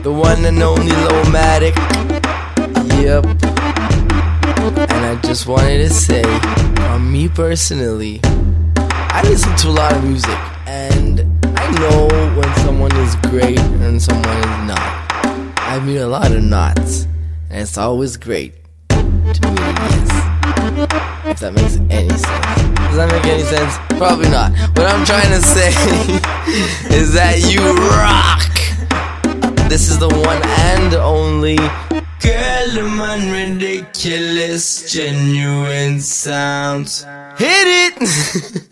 the one and only Lomatic. Yep. And I just wanted to say, on me personally, I listen to a lot of music, and I know when someone is great and someone is not. I mean a lot of nots, and it's always great to mean yes. If that makes any sense. Does that make any sense? Probably not. What I'm trying to say is that you rock. This is the one and only Girl, man, ridiculous, genuine sounds. Hit it!